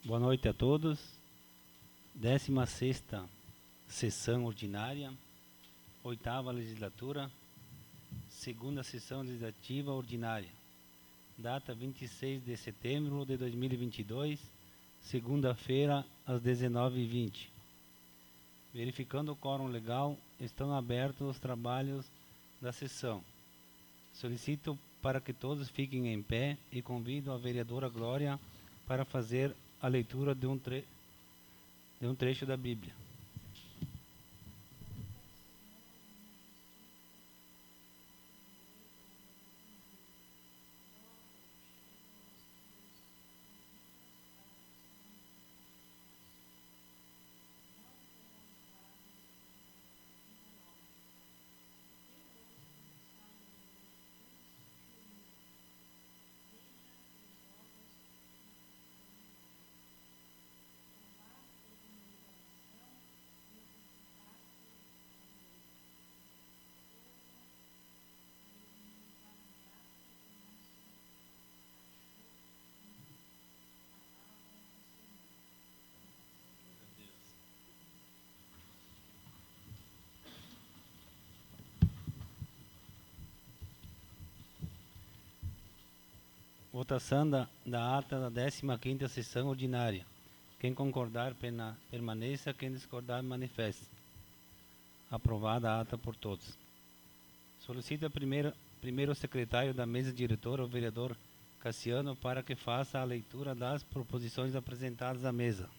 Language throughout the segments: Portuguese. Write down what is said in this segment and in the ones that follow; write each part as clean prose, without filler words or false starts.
Boa noite a todos. 16ª sessão ordinária, 8ª legislatura, 2ª sessão legislativa ordinária. Data 26 de setembro de 2022, segunda-feira, às 19h20. Verificando o quórum legal, estão abertos os trabalhos da sessão. Solicito para que todos fiquem em pé e convido a vereadora Glória para fazer a leitura de um trecho da Bíblia. Votação da ata da 15ª sessão ordinária. Quem concordar, permaneça. Quem discordar, manifeste. Aprovada a ata por todos. Solicito primeiro secretário da mesa diretora, o vereador Cassiano, para que faça a leitura das proposições apresentadas à mesa.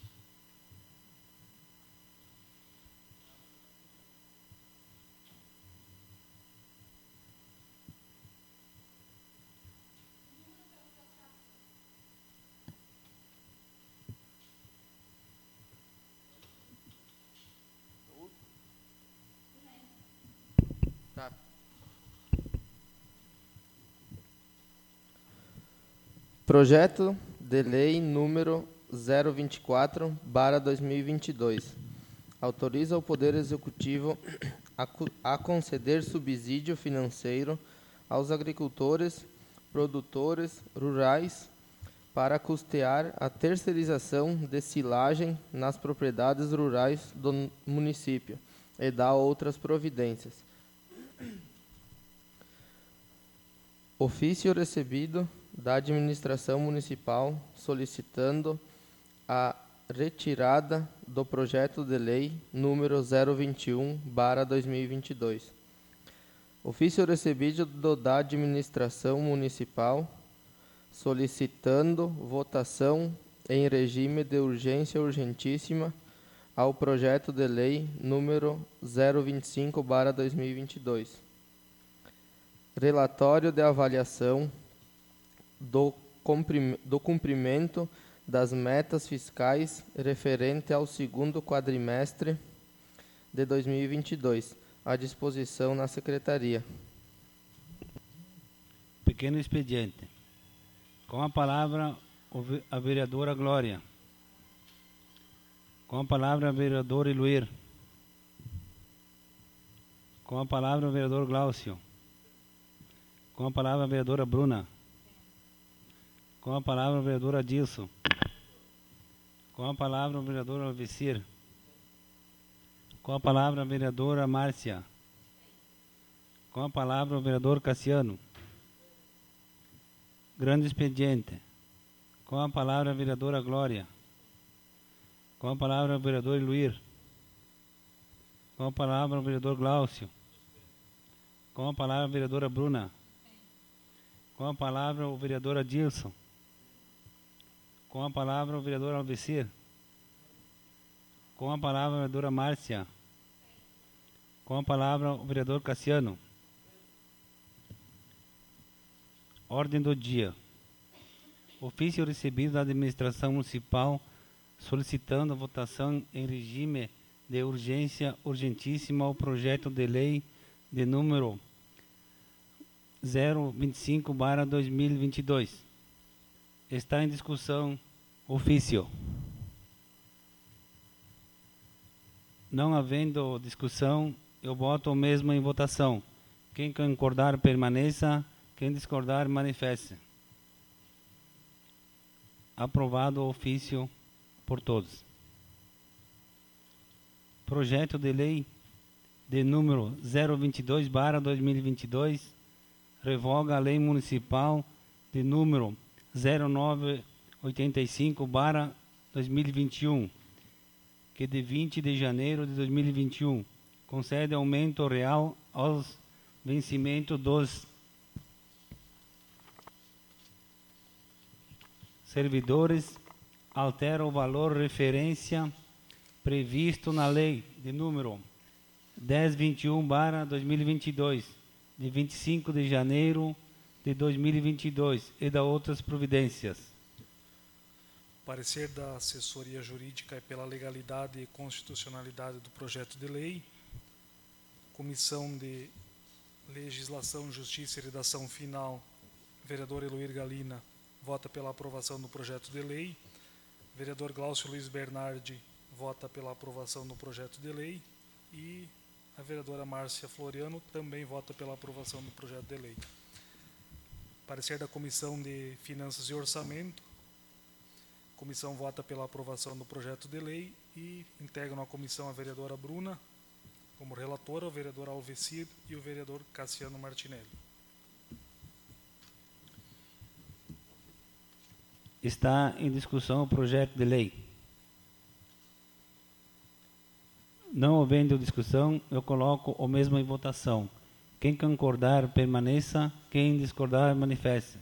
Projeto de Lei número 024/2022. Autoriza o Poder Executivo a conceder subsídio financeiro aos agricultores, produtores rurais para custear a terceirização de silagem nas propriedades rurais do município e dar outras providências. Ofício recebido da administração municipal solicitando a retirada do projeto de lei número 021/2022. Ofício recebido da administração municipal solicitando votação em regime de urgência urgentíssima ao projeto de lei número 025/2022. Relatório de avaliação do cumprimento das metas fiscais referente ao segundo quadrimestre de 2022, à disposição na Secretaria. Pequeno expediente. Com a palavra, a vereadora Glória. Com a palavra, a vereadora Iluir. Com a palavra, o vereador Glaucio. Com a palavra, a vereadora Bruna. Com a palavra, a vereadora Dilson. Com a palavra, o vereador Alvecir. Com a palavra, a vereadora Márcia. Com a palavra, o vereador Cassiano. Grande expediente. Com a palavra, a vereadora Glória. Com a palavra, o vereador Iluir. Com a palavra, o vereador Glaucio. Com a palavra, a vereadora Bruna. Com a palavra, o vereador Adilson. Com a palavra, o vereador Alvecir. Com a palavra, a vereadora Márcia. Com a palavra, o vereador Cassiano. Ordem do dia. Ofício recebido da administração municipal solicitando a votação em regime de urgência urgentíssima ao projeto de lei de número 025/2022. Está em discussão ofício. Não havendo discussão, eu boto o mesmo em votação. Quem concordar, permaneça. Quem discordar, manifeste. Aprovado o ofício por todos. Projeto de lei de número 022/2022, revoga a lei municipal de número 0985/2021, que de 20 de janeiro de 2021 concede aumento real aos vencimentos dos servidores, altera o valor referência previsto na lei de número 1021/2022, de 25 de janeiro de 2022 e da outras providências. Parecer da assessoria jurídica é pela legalidade e constitucionalidade do projeto de lei. Comissão de Legislação, Justiça e Redação Final, vereador Eloir Galina, vota pela aprovação do projeto de lei. Vereador Glaucio Luiz Bernardi vota pela aprovação do projeto de lei. E a vereadora Márcia Floriano também vota pela aprovação do projeto de lei. Parecer da Comissão de Finanças e Orçamento. A comissão vota pela aprovação do projeto de lei e integram a comissão a vereadora Bruna como relatora, o vereador Alvecir e o vereador Cassiano Martinelli. Está em discussão o projeto de lei. Não havendo discussão, eu coloco o mesmo em votação. Quem concordar, permaneça. Quem discordar, manifeste.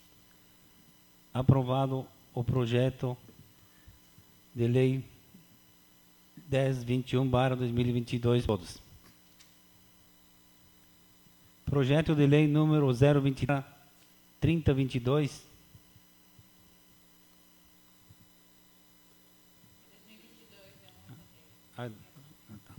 Aprovado o projeto de lei 1021/2022, todos. Projeto de lei número 020/3022. Ah, tá.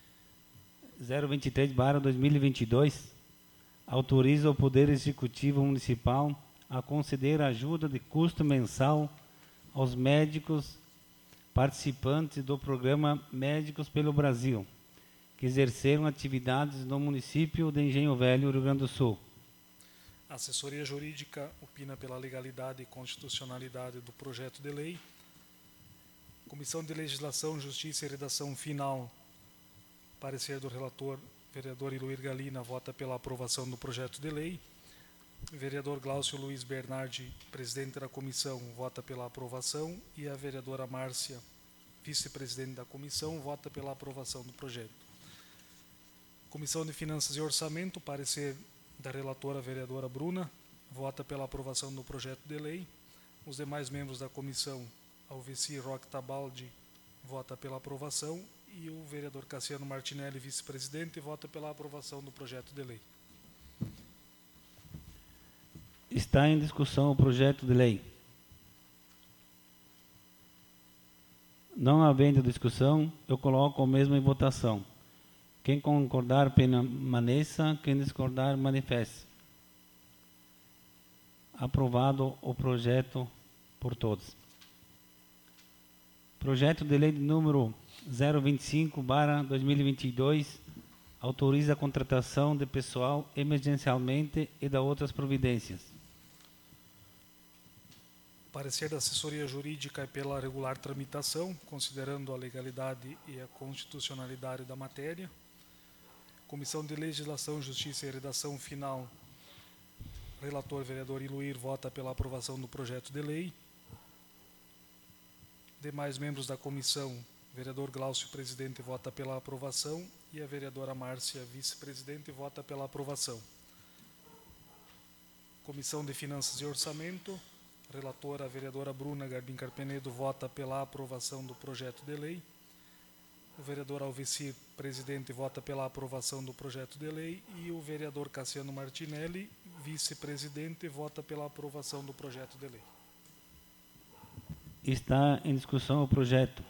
023/2022 autoriza o Poder Executivo Municipal a conceder ajuda de custo mensal aos médicos participantes do programa Médicos pelo Brasil, que exerceram atividades no município de Engenho Velho, Rio Grande do Sul. A assessoria jurídica opina pela legalidade e constitucionalidade do projeto de lei. Comissão de Legislação, Justiça e Redação Final, parecer do relator, vereador Eloir Galina, vota pela aprovação do projeto de lei. Vereador Glaucio Luiz Bernardi, presidente da comissão, vota pela aprovação. E a vereadora Márcia, vice-presidente da comissão, vota pela aprovação do projeto. Comissão de Finanças e Orçamento, parecer da relatora, vereadora Bruna, vota pela aprovação do projeto de lei. Os demais membros da comissão, Alvecir Roque Tabaldi, vota pela aprovação. E o vereador Cassiano Martinelli, vice-presidente, vota pela aprovação do projeto de lei. Está em discussão o projeto de lei. Não havendo discussão, eu coloco o mesmo em votação. Quem concordar, permaneça. Quem discordar, manifeste. Aprovado o projeto por todos. Projeto de lei de número 025/2022 autoriza a contratação de pessoal emergencialmente e da outras providências. Parecer da assessoria jurídica é pela regular tramitação, considerando a legalidade e a constitucionalidade da matéria. Comissão de Legislação, Justiça e Redação Final, relator vereador Eloir vota pela aprovação do projeto de lei. Demais membros da comissão, vereador Glaucio, presidente, vota pela aprovação. E a vereadora Márcia, vice-presidente, vota pela aprovação. Comissão de Finanças e Orçamento, relatora, a vereadora Bruna Garbim Carpenedo, vota pela aprovação do projeto de lei. O vereador Alvecir, presidente, vota pela aprovação do projeto de lei. E o vereador Cassiano Martinelli, vice-presidente, vota pela aprovação do projeto de lei. Está em discussão o projeto.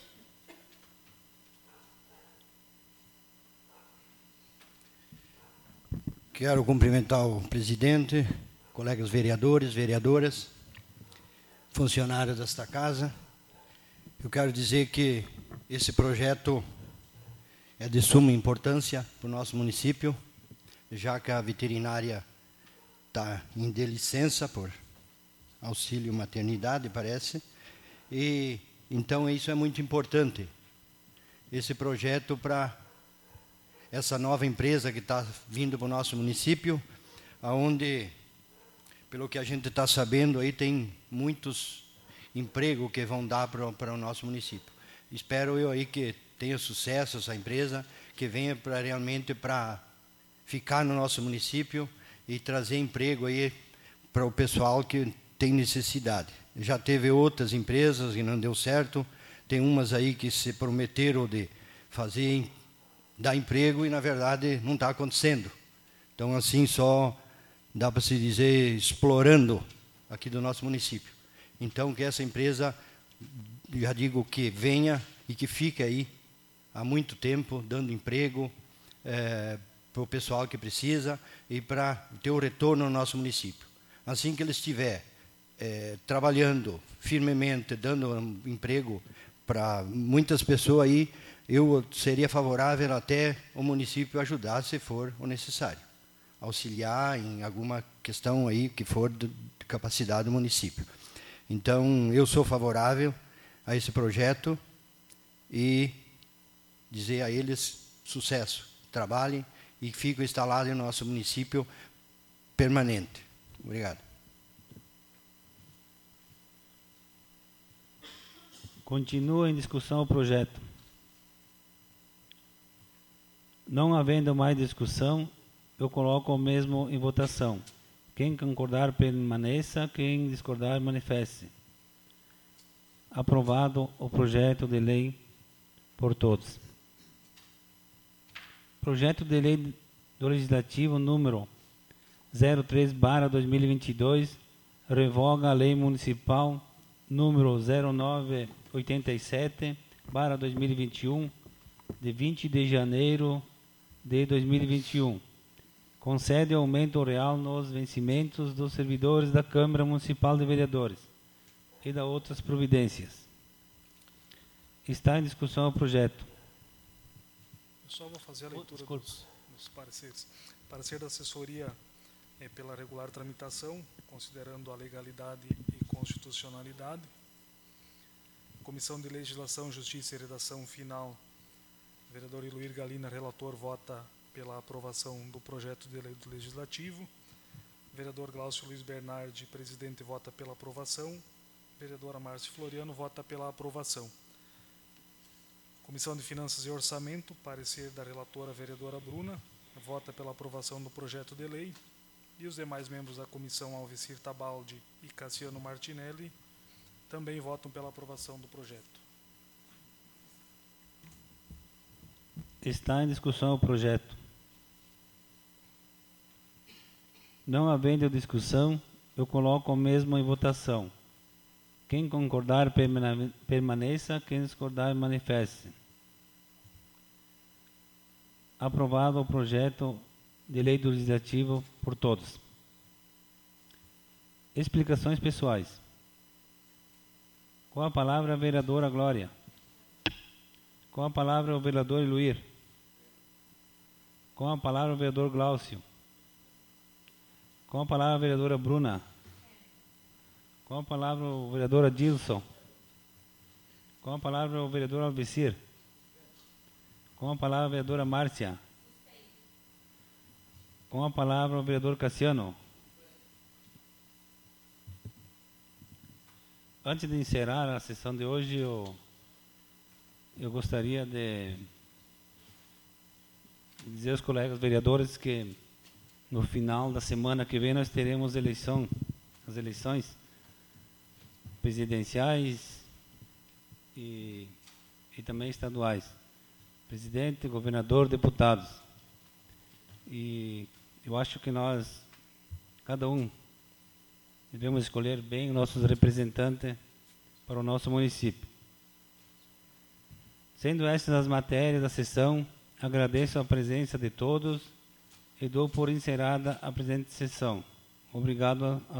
Quero cumprimentar o presidente, colegas vereadores, vereadoras, funcionários desta casa. Eu quero dizer que esse projeto é de suma importância para o nosso município, já que a veterinária está em licença por auxílio maternidade, parece. E então isso é muito importante, esse projeto para essa nova empresa que está vindo para o nosso município, onde, pelo que a gente está sabendo, aí tem muitos empregos que vão dar para o nosso município. Espero eu aí que tenha sucesso essa empresa, que venha realmente para ficar no nosso município e trazer emprego aí para o pessoal que tem necessidade. Já teve outras empresas que não deu certo, tem umas aí que se prometeram de fazer, dar emprego e, na verdade, não está acontecendo. Então, assim, só dá para se dizer explorando aqui do nosso município. Então, que essa empresa, já digo, que venha e que fique aí há muito tempo, dando emprego para o pessoal que precisa e para ter o retorno no nosso município. Assim que ele estiver trabalhando firmemente, dando emprego para muitas pessoas aí, eu seria favorável até o município ajudar, se for o necessário, auxiliar em alguma questão aí que for de capacidade do município. Então, eu sou favorável a esse projeto e dizer a eles sucesso, trabalhem e fiquem instalados no nosso município permanente. Obrigado. Continua em discussão o projeto. Não havendo mais discussão, eu coloco o mesmo em votação. Quem concordar, permaneça. Quem discordar, manifeste. Aprovado o projeto de lei por todos. Projeto de lei do Legislativo número 03/2022, revoga a lei municipal número 0987/2021, de 20 de janeiro de 2021. Concede aumento real nos vencimentos dos servidores da Câmara Municipal de Vereadores e da outras providências. Está em discussão o projeto. Eu só vou fazer a leitura dos pareceres. Parecer da assessoria pela regular tramitação, considerando a legalidade e constitucionalidade. Comissão de Legislação, Justiça e Redação Final, vereador Iluir Galina, relator, vota pela aprovação do projeto de lei do Legislativo. Vereador Glaucio Luiz Bernardi, presidente, vota pela aprovação. Vereadora Márcia Floriano, vota pela aprovação. Comissão de Finanças e Orçamento, parecer da relatora vereadora Bruna, vota pela aprovação do projeto de lei. E os demais membros da comissão, Alvecir Tabaldi e Cassiano Martinelli, também votam pela aprovação do projeto. Está em discussão o projeto. Não havendo discussão, eu coloco o mesmo em votação. Quem concordar, permaneça. Quem discordar, manifeste. Aprovado o projeto de lei do Legislativo por todos. Explicações pessoais. Com a palavra a vereadora Glória. Com a palavra o vereador Iluir. Com a palavra o vereador Glaucio. Com a palavra a vereadora Bruna. Com a palavra o vereador Adilson. Com a palavra o vereador Alvecir. Com a palavra a vereadora Márcia. Com a palavra o vereador Cassiano. Antes de encerrar a sessão de hoje, eu gostaria de dizer aos colegas vereadores que no final da semana que vem nós teremos as eleições presidenciais e também estaduais. Presidente, governador, deputados. E eu acho que nós, cada um, devemos escolher bem nossos representantes para o nosso município. Sendo essas as matérias da sessão, agradeço a presença de todos e dou por encerrada a presente sessão. Obrigado a